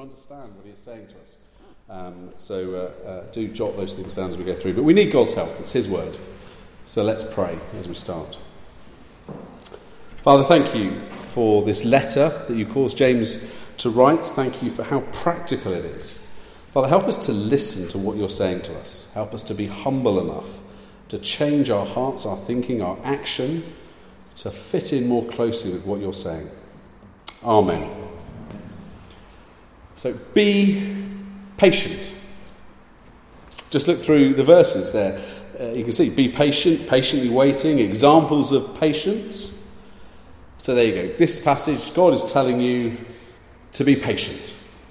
understand what he is saying to us. So do jot those things down as we go through. But we need God's help. It's his word. So let's pray as we start. Father, thank you for this letter that you caused James to write. Thank you for how practical it is. Father, help us to listen to what you're saying to us. Help us to be humble enough to change our hearts, our thinking, our action, to fit in more closely with what you're saying. Amen. So be patient. Just look through the verses there. You can see, be patient, patiently waiting, examples of patience. So there you go. This passage, God is telling you to be patient.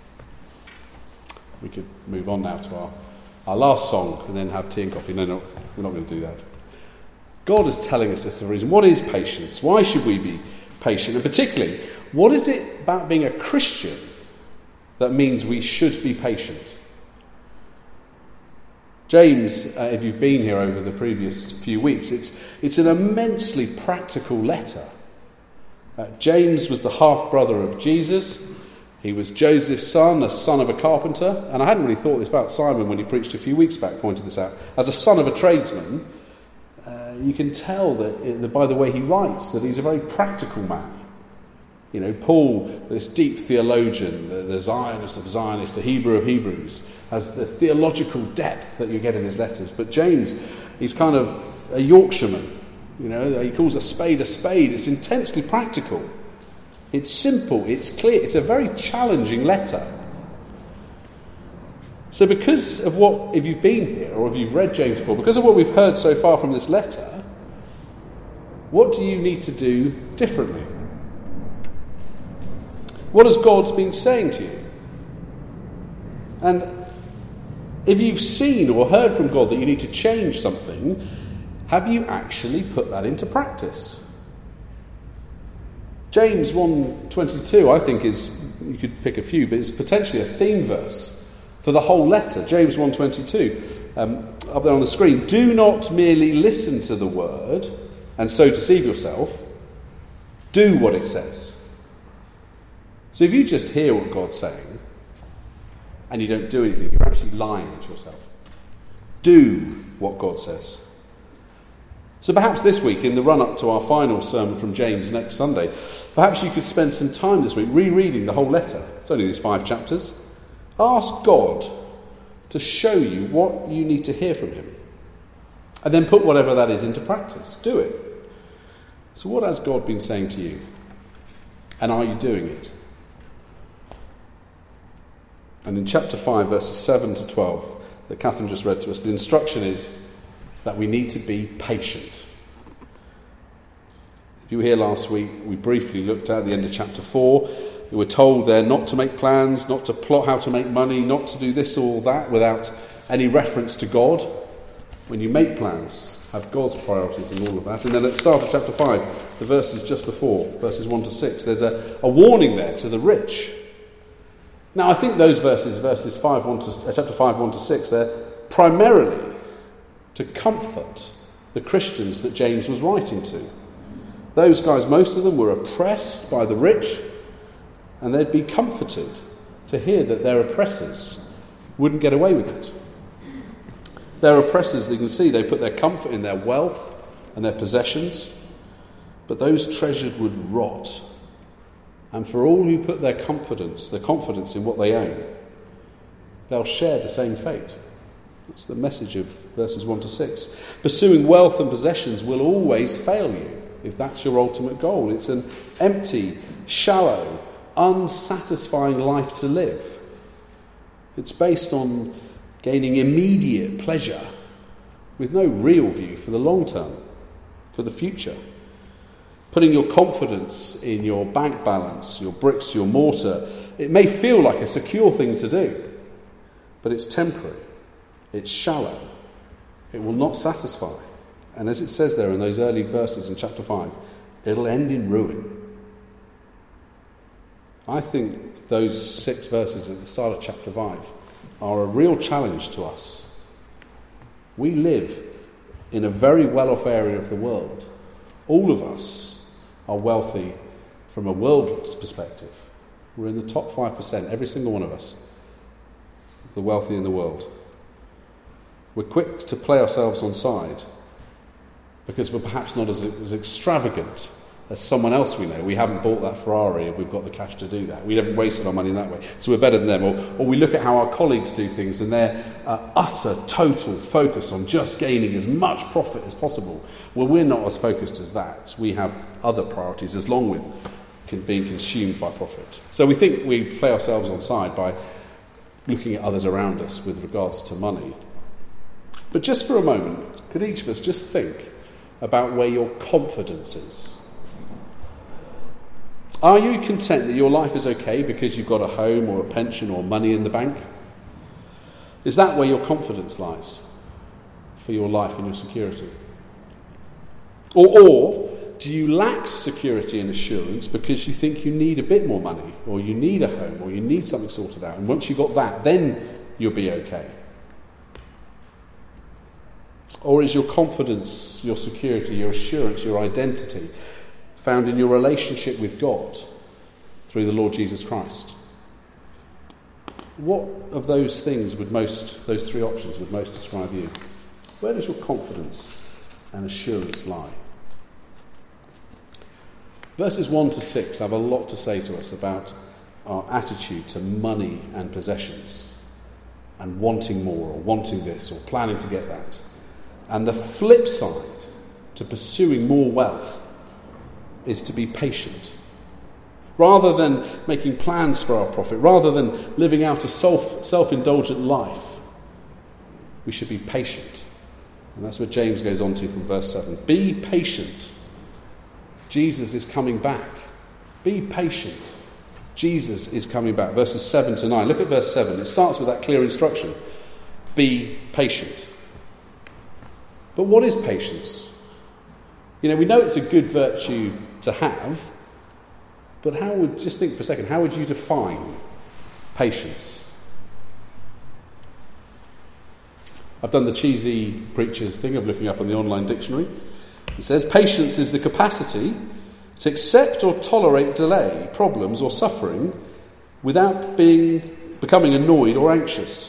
We could move on now to our last song and then have tea and coffee. No, we're not going to do that. God is telling us this for a reason. What is patience? Why should we be patient? And particularly, what is it about being a Christian that means we should be patient? James, if you've been here over the previous few weeks, it's an immensely practical letter. James was the half-brother of Jesus. He was Joseph's son, a son of a carpenter. And I hadn't really thought this about Simon when he preached a few weeks back, pointed this out. As a son of a tradesman, you can tell that by the way he writes that he's a very practical man. You know, Paul, this deep theologian, the Zionist of Zionists, the Hebrew of Hebrews, has the theological depth that you get in his letters. But James, he's kind of a Yorkshireman. You know, he calls a spade a spade. It's intensely practical. It's simple, it's clear, it's a very challenging letter. So because of what, if you've been here or if you've read James before, because of what we've heard so far from this letter, what do you need to do differently? What has God been saying to you? And if you've seen or heard from God that you need to change something, have you actually put that into practice? James 1:22, I think, is, you could pick a few, but it's potentially a theme verse for the whole letter. James 1:22, up there on the screen. Do not merely listen to the word and so deceive yourself. Do what it says. So if you just hear what God's saying and you don't do anything, you're actually lying to yourself. Do what God says. So perhaps this week, in the run-up to our final sermon from James next Sunday, perhaps you could spend some time this week rereading the whole letter. It's only these 5 chapters. Ask God to show you what you need to hear from him. And then put whatever that is into practice. Do it. So what has God been saying to you? And are you doing it? And in chapter 5, verses 7 to 12, that Catherine just read to us, the instruction is that we need to be patient. If you were here last week, we briefly looked at the end of chapter 4. We were told there not to make plans, not to plot how to make money, not to do this or that without any reference to God. When you make plans, have God's priorities and all of that. And then at the start of chapter 5, the verses just before, verses 1 to 6, there's a warning there to the rich. Now, I think those verses, chapter 5, 1 to 6, they're primarily to comfort the Christians that James was writing to. Those guys, most of them were oppressed by the rich, and they'd be comforted to hear that their oppressors wouldn't get away with it. Their oppressors, you can see, they put their comfort in their wealth and their possessions, but those treasures would rot. And for all who put their confidence in what they own, they'll share the same fate. That's the message of verses 1 to 6. Pursuing wealth and possessions will always fail you if that's your ultimate goal. It's an empty, shallow, unsatisfying life to live. It's based on gaining immediate pleasure with no real view for the long term, for the future. Putting your confidence in your bank balance, your bricks, your mortar, it may feel like a secure thing to do, but it's temporary. It's shallow. It will not satisfy. And as it says there in those early verses in chapter 5, it'll end in ruin. I think those 6 verses at the start of chapter 5 are a real challenge to us. We live in a very well-off area of the world. All of us are wealthy from a world's perspective. We're in the top 5%, every single one of us, the wealthy in the world. We're quick to play ourselves on side because we're perhaps not as extravagant as someone else we know. We haven't bought that Ferrari and we've got the cash to do that. We haven't wasted our money in that way, so we're better than them. Or we look at how our colleagues do things and their utter, total focus on just gaining as much profit as possible. Well, we're not as focused as that. We have other priorities as long with being consumed by profit. So we think we play ourselves on side by looking at others around us with regards to money. But just for a moment, could each of us just think about where your confidence is? Are you content that your life is okay because you've got a home or a pension or money in the bank? Is that where your confidence lies for your life and your security? Or do you lack security and assurance because you think you need a bit more money, or you need a home, or you need something sorted out, and once you've got that, then you'll be okay? Or is your confidence, your security, your assurance, your identity found in your relationship with God through the Lord Jesus Christ? What of those things those three options would most describe you? Where does your confidence and assurance lie? Verses 1 to 6 have a lot to say to us about our attitude to money and possessions, and wanting more, or wanting this, or planning to get that. And the flip side to pursuing more wealth is to be patient. Rather than making plans for our profit, rather than living out a self-indulgent life, we should be patient. And that's what James goes on to from verse 7. Be patient. Jesus is coming back. Be patient. Jesus is coming back. Verses 7 to 9. Look at verse 7. It starts with that clear instruction. Be patient. But what is patience? We know it's a good virtue to have, but just think for a second, how would you define patience? I've done the cheesy preacher's thing of looking up on the online dictionary. It says, patience is the capacity to accept or tolerate delay, problems or suffering without becoming annoyed or anxious.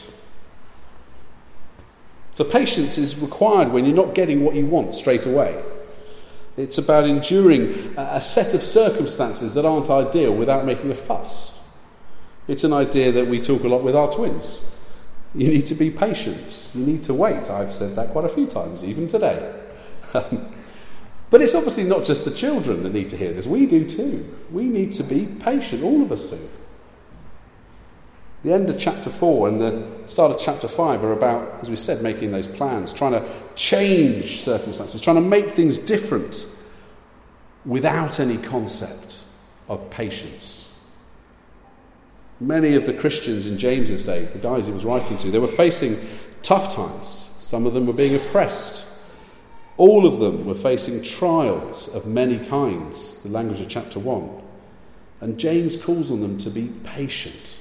So patience is required when you're not getting what you want straight away. It's about enduring a set of circumstances that aren't ideal without making a fuss. It's an idea that we talk a lot with our twins. You need to be patient. You need to wait. I've said that quite a few times, even today. But it's obviously not just the children that need to hear this. We do too. We need to be patient. All of us do. The end of chapter 4 and the start of chapter 5 are about, as we said, making those plans, trying to change circumstances, trying to make things different without any concept of patience. Many of the Christians in James's days, the guys he was writing to, they were facing tough times. Some of them were being oppressed. All of them were facing trials of many kinds, the language of chapter 1. And James calls on them to be patient.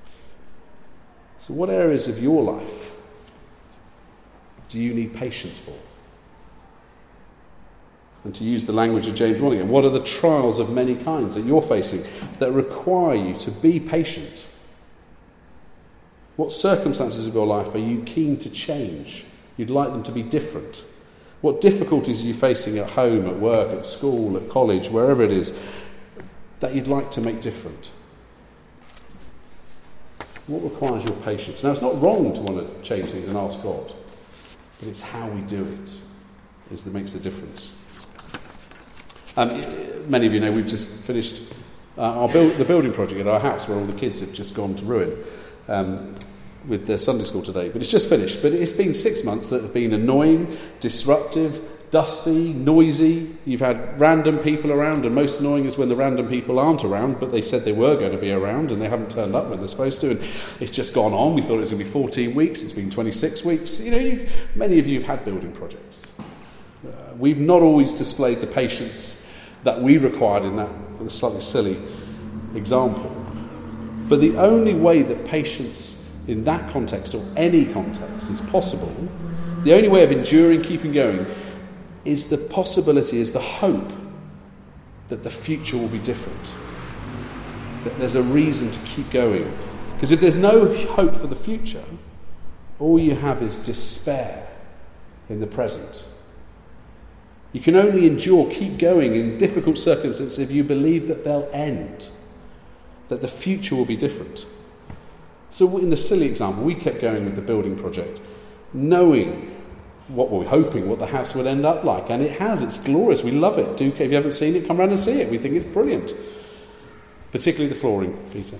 So what areas of your life do you need patience for? And to use the language of James 1 again, what are the trials of many kinds that you're facing that require you to be patient? What circumstances of your life are you keen to change? You'd like them to be different. What difficulties are you facing at home, at work, at school, at college, wherever it is, that you'd like to make different? What requires your patience? Now, it's not wrong to want to change things and ask God, but it's how we do it that makes the difference. Many of you know we've just finished the building project at our house, where all the kids have just gone to ruin with their Sunday school today. But it's just finished. But it's been 6 months that have been annoying, disruptive, dusty, noisy. You've had random people around, and most annoying is when the random people aren't around, but they said they were going to be around and they haven't turned up when they're supposed to, and it's just gone on. We thought it was going to be 14 weeks, it's been 26 weeks. Many of you have had building projects. We've not always displayed the patience that we required in that slightly silly example. But the only way that patience in that context, or any context, is possible, the only way of enduring, keeping going, is the possibility, is the hope that the future will be different. that there's a reason to keep going. Because if there's no hope for the future, all you have is despair in the present. You can only endure, keep going in difficult circumstances if you believe that they'll end, that the future will be different. So in the silly example, we kept going with the building project, knowing what we're hoping, what the house would end up like. And it has, it's glorious, we love it. If you haven't seen it, come round and see it. We think it's brilliant. Particularly the flooring, Peter.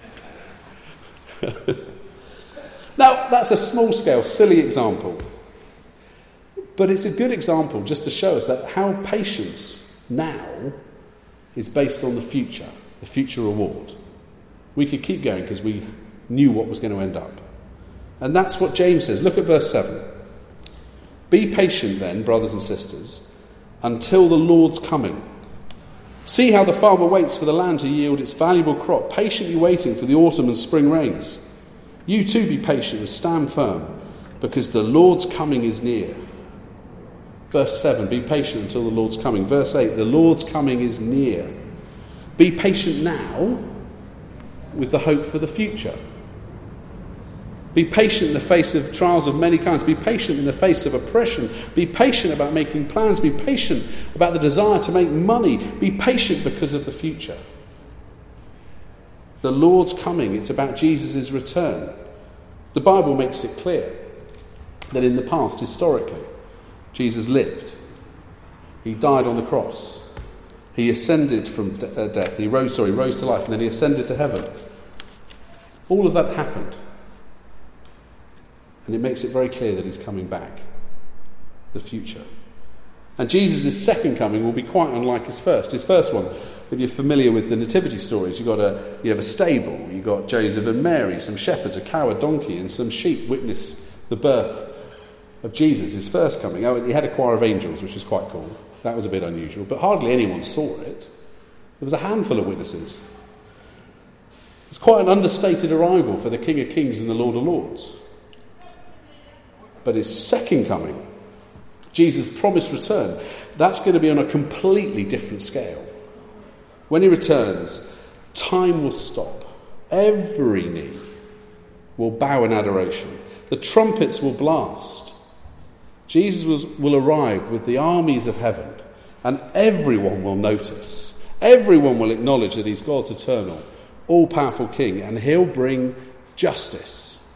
Now, that's a small-scale, silly example. But it's a good example just to show us that how patience now is based on the future reward. We could keep going because we knew what was going to end up. And that's what James says. Look at verse 7. Be patient then, brothers and sisters, until the Lord's coming. See how the farmer waits for the land to yield its valuable crop, patiently waiting for the autumn and spring rains. You too be patient and stand firm, because the Lord's coming is near. Verse 7, be patient until the Lord's coming. Verse 8, the Lord's coming is near. Be patient now with the hope for the future. Be patient in the face of trials of many kinds. Be patient in the face of oppression. Be patient about making plans. Be patient about the desire to make money. Be patient because of the future. The Lord's coming. It's about Jesus' return. The Bible makes it clear that in the past, historically, Jesus lived. He died on the cross. He ascended from death. He rose to life, and then he ascended to heaven. All of that happened. And it makes it very clear that he's coming back. The future. And Jesus' second coming will be quite unlike his first. His first one, if you're familiar with the nativity stories, you have a stable, you've got Joseph and Mary, some shepherds, a cow, a donkey, and some sheep witness the birth of Jesus, his first coming. He had a choir of angels, which was quite cool. That was a bit unusual, but hardly anyone saw it. There was a handful of witnesses. It's quite an understated arrival for the King of Kings and the Lord of Lords. But his second coming, Jesus' promised return, that's going to be on a completely different scale. When he returns, time will stop. Every knee will bow in adoration. The trumpets will blast. Jesus will arrive with the armies of heaven, and everyone will notice. Everyone will acknowledge that he's God's eternal, all-powerful King, and he'll bring justice.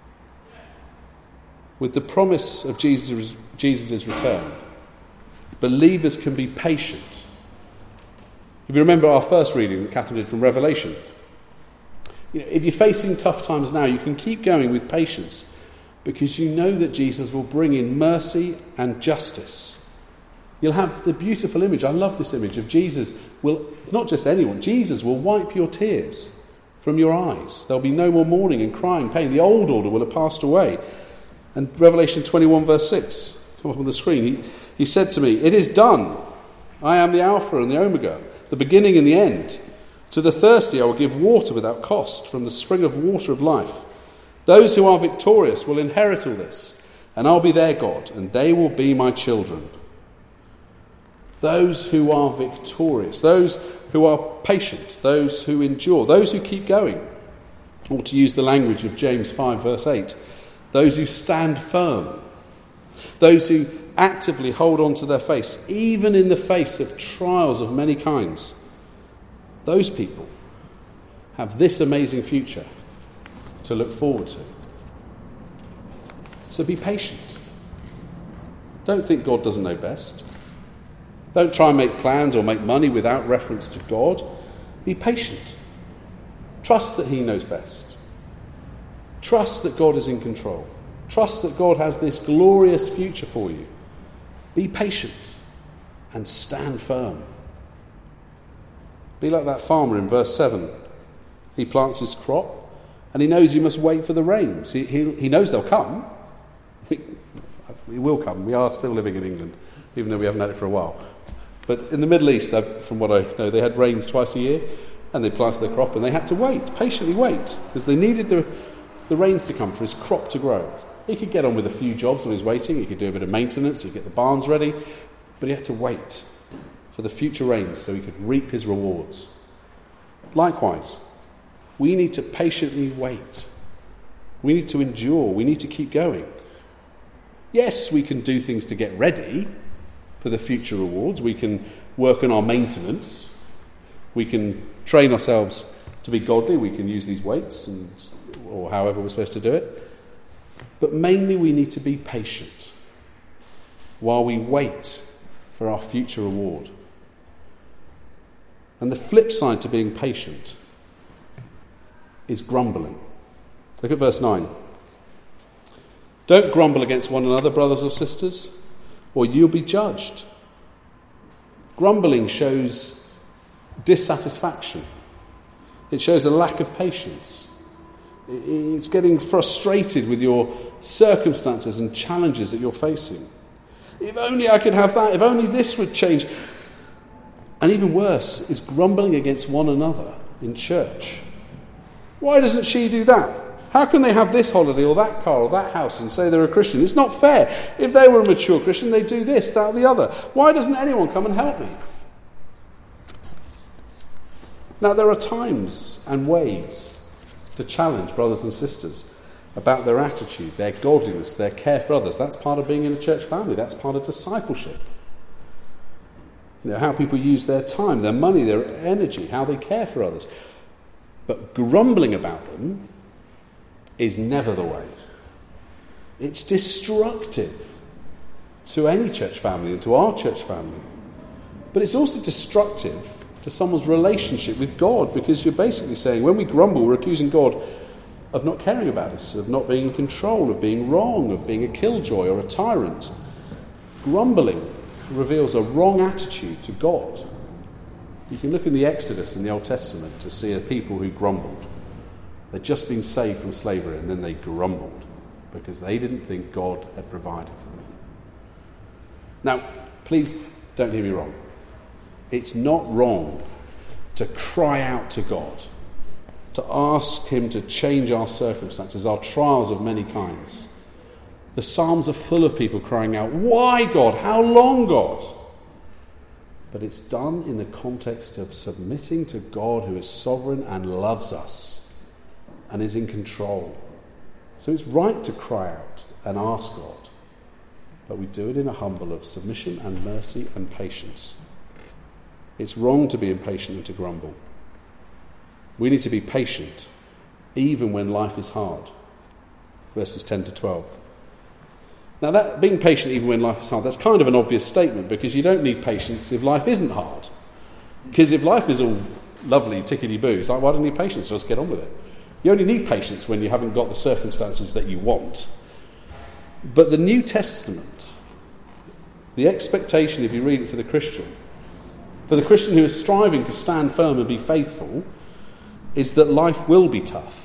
With the promise of Jesus' return, believers can be patient. If you remember our first reading that Catherine did from Revelation, if you're facing tough times now, you can keep going with patience, because you know that Jesus will bring in mercy and justice. You'll have the beautiful image, I love this image, of Jesus not just anyone, Jesus will wipe your tears from your eyes. There'll be no more mourning and crying, pain. The old order will have passed away. And Revelation 21 verse 6, come up on the screen, he said to me, "It is done. I am the Alpha and the Omega, the beginning and the end. To the thirsty I will give water without cost from the spring of water of life. Those who are victorious will inherit all this, and I'll be their God, and they will be my children." Those who are victorious, those who are patient, those who endure, those who keep going, or to use the language of James 5 verse 8, those who stand firm, those who actively hold on to their faith, even in the face of trials of many kinds, those people have this amazing future to look forward to. So be patient. Don't think God doesn't know best. Don't try and make plans or make money without reference to God. Be patient. Trust that he knows best. Trust that God is in control. Trust that God has this glorious future for you. Be patient and stand firm. Be like that farmer in verse 7. He plants his crop, and he knows he must wait for the rains. He knows they'll come. It will come. We are still living in England, even though we haven't had it for a while. But in the Middle East, from what I know, they had rains twice a year, and they planted their crop, and they had to wait, patiently wait, because they needed the rains to come for his crop to grow. He could get on with a few jobs while he was waiting. He could do a bit of maintenance. He could get the barns ready. But he had to wait for the future rains so he could reap his rewards. Likewise, We need to patiently wait. We need to endure. We need to keep going. Yes, we can do things to get ready for the future rewards. We can work on our maintenance. We can train ourselves to be godly. We can use these weights or however we're supposed to do it. But mainly we need to be patient while we wait for our future reward. And the flip side to being patient is grumbling. Look at verse 9. Don't grumble against one another, brothers or sisters, or you'll be judged. Grumbling shows dissatisfaction. It shows a lack of patience. It's getting frustrated with your circumstances and challenges that you're facing. If only I could have that, if only this would change. And even worse is grumbling against one another in church. Why doesn't she do that? How can they have this holiday or that car or that house and say they're a Christian? It's not fair. If they were a mature Christian, they'd do this, that, or the other. Why doesn't anyone come and help me? Now, there are times and ways to challenge brothers and sisters about their attitude, their godliness, their care for others. That's part of being in a church family. That's part of discipleship. You know, how people use their time, their money, their energy, how they care for others. But grumbling about them is never the way. It's destructive to any church family and to our church family. But it's also destructive to someone's relationship with God, because you're basically saying when we grumble, we're accusing God of not caring about us, of not being in control, of being wrong, of being a killjoy or a tyrant. Grumbling reveals a wrong attitude to God. You can look in the Exodus in the Old Testament to see a people who grumbled. They'd just been saved from slavery and then they grumbled because they didn't think God had provided for them. Now, please don't hear me wrong. It's not wrong to cry out to God, to ask him to change our circumstances, our trials of many kinds. The Psalms are full of people crying out, "Why, God? How long, God?" But it's done in the context of submitting to God, who is sovereign and loves us and is in control. So it's right to cry out and ask God, but we do it in a humble of submission and mercy and patience. It's wrong to be impatient and to grumble. We need to be patient even when life is hard. Verses 10 to 12. Now, that being patient even when life is hard, that's kind of an obvious statement, because you don't need patience if life isn't hard. Because if life is all lovely, tickety-boo, it's like, why don't you need patience? Just get on with it. You only need patience when you haven't got the circumstances that you want. But the New Testament, the expectation, if you read it for the Christian who is striving to stand firm and be faithful, is that life will be tough.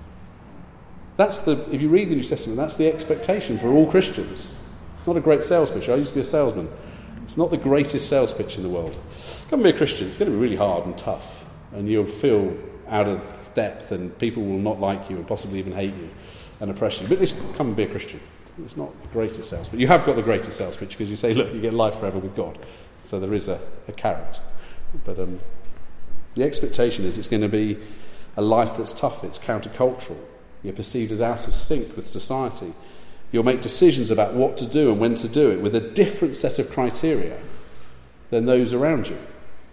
If you read the New Testament, that's the expectation for all Christians. It's not a great sales pitch. I used to be a salesman. It's not the greatest sales pitch in the world. Come and be a Christian. It's going to be really hard and tough, and you'll feel out of depth, and people will not like you and possibly even hate you and oppress you. But just come and be a Christian. It's not the greatest sales pitch. You have got the greatest sales pitch because you say, look, you get life forever with God. So there is a carrot. But the expectation is it's going to be a life that's tough. It's countercultural. You're perceived as out of sync with society. You'll make decisions about what to do and when to do it with a different set of criteria than those around you.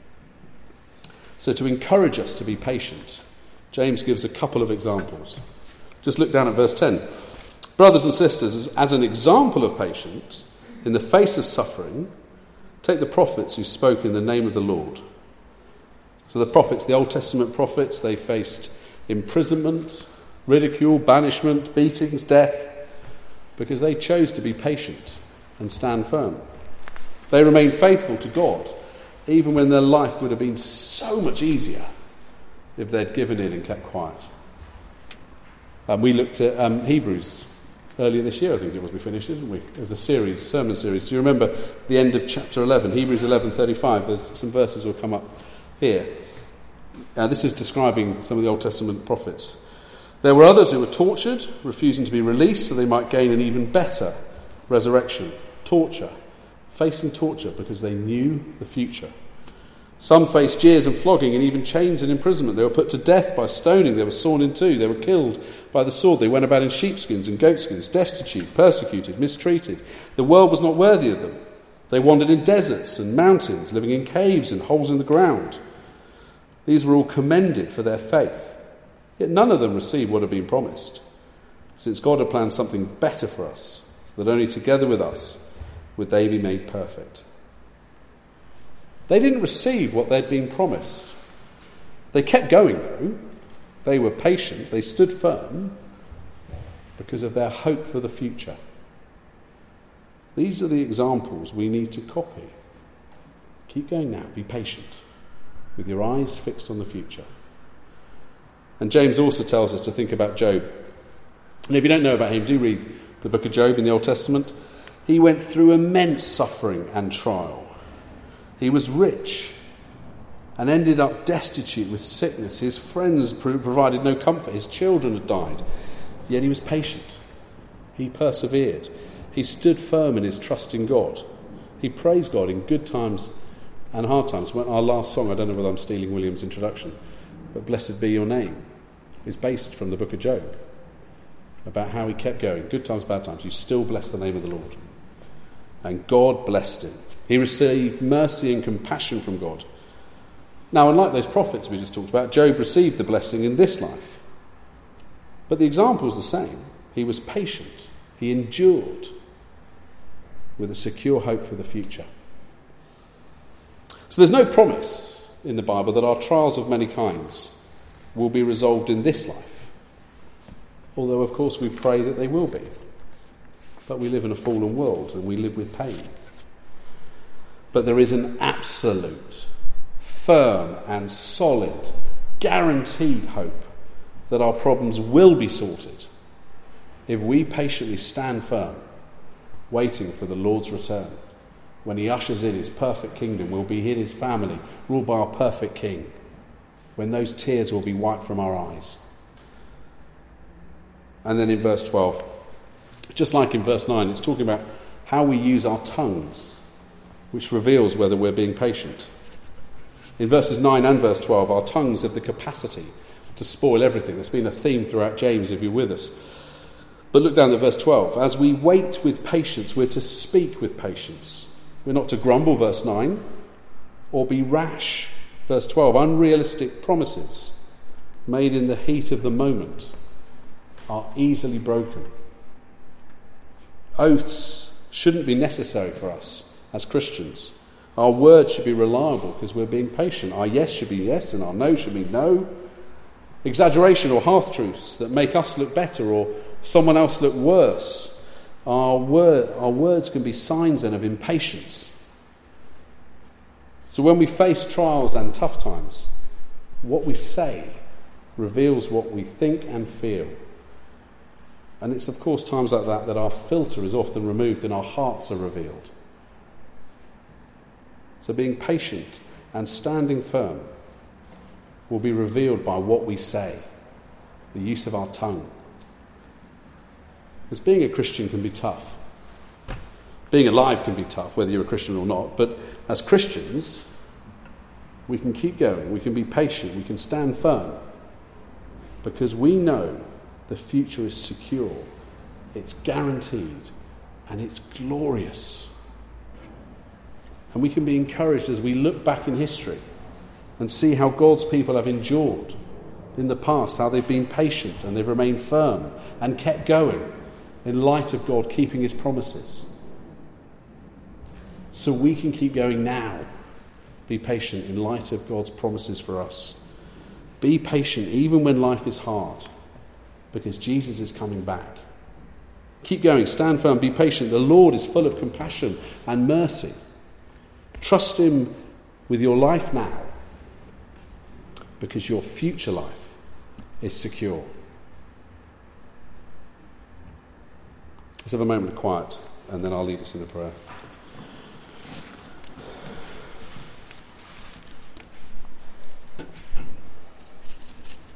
So to encourage us to be patient, James gives a couple of examples. Just look down at verse 10. Brothers and sisters, as an example of patience in the face of suffering, take the prophets who spoke in the name of the Lord. So the prophets, the Old Testament prophets, they faced imprisonment, ridicule, banishment, beatings, death, because they chose to be patient and stand firm. They remained faithful to God, even when their life would have been so much easier if they'd given in and kept quiet. We looked at Hebrews earlier this year, I think it was, we finished it, didn't we? As a series, sermon series. Do you remember the end of chapter 11, Hebrews 11:35? There's some verses will come up here. This is describing some of the Old Testament prophets. There were others who were tortured, refusing to be released so they might gain an even better resurrection. Facing torture because they knew the future. Some faced jeers and flogging and even chains and imprisonment. They were put to death by stoning. They were sawn in two. They were killed by the sword. They went about in sheepskins and goatskins, destitute, persecuted, mistreated. The world was not worthy of them. They wandered in deserts and mountains, living in caves and holes in the ground. These were all commended for their faith. Yet none of them received what had been promised, since God had planned something better for us, that only together with us would they be made perfect. They didn't receive what they'd been promised. They kept going, though. They were patient. They stood firm because of their hope for the future. These are the examples we need to copy. Keep going now. Be patient, with your eyes fixed on the future. And James also tells us to think about Job. And if you don't know about him, do read the book of Job in the Old Testament. He went through immense suffering and trial. He was rich and ended up destitute with sickness. His friends provided no comfort. His children had died. Yet he was patient. He persevered. He stood firm in his trust in God. He praised God in good times and hard times. Our last song, I don't know whether I'm stealing William's introduction, but Blessed Be Your Name, is based from the book of Job, about how he kept going. Good times, bad times. You still bless the name of the Lord. And God blessed him. He received mercy and compassion from God. Now, unlike those prophets we just talked about, Job received the blessing in this life. But the example is the same. He was patient. He endured with a secure hope for the future. So there's no promise in the Bible that our trials of many kinds will be resolved in this life. Although, of course, we pray that they will be. But we live in a fallen world and we live with pain. But there is an absolute, firm and solid, guaranteed hope that our problems will be sorted if we patiently stand firm, waiting for the Lord's return. When he ushers in his perfect kingdom, we'll be in his family, ruled by our perfect King. When those tears will be wiped from our eyes. And then in verse 12, just like in verse 9, it's talking about how we use our tongues, which reveals whether we're being patient. In verses 9 and verse 12, our tongues have the capacity to spoil everything. There's been a theme throughout James, if you're with us. But look down at verse 12. As we wait with patience, we're to speak with patience. We're not to grumble, verse 9, or be rash. Verse 12, unrealistic promises made in the heat of the moment are easily broken. Oaths shouldn't be necessary for us as Christians. Our words should be reliable because we're being patient. Our yes should be yes and our no should be no. Exaggeration or half-truths that make us look better or someone else look worse. Our words can be signs then of impatience. So when we face trials and tough times, what we say reveals what we think and feel. And it's of course times like that that our filter is often removed and our hearts are revealed. So being patient and standing firm will be revealed by what we say, the use of our tongue. Because being a Christian can be tough. Being alive can be tough, whether you're a Christian or not. But as Christians, we can keep going, we can be patient, we can stand firm. Because we know the future is secure, it's guaranteed, and it's glorious. And we can be encouraged as we look back in history and see how God's people have endured in the past, how they've been patient and they've remained firm and kept going in light of God keeping his promises. So we can keep going now. Be patient in light of God's promises for us. Be patient even when life is hard, because Jesus is coming back. Keep going, stand firm, be patient. The Lord is full of compassion and mercy. Trust him with your life now, because your future life is secure. Let's have a moment of quiet, and then I'll lead us in a prayer.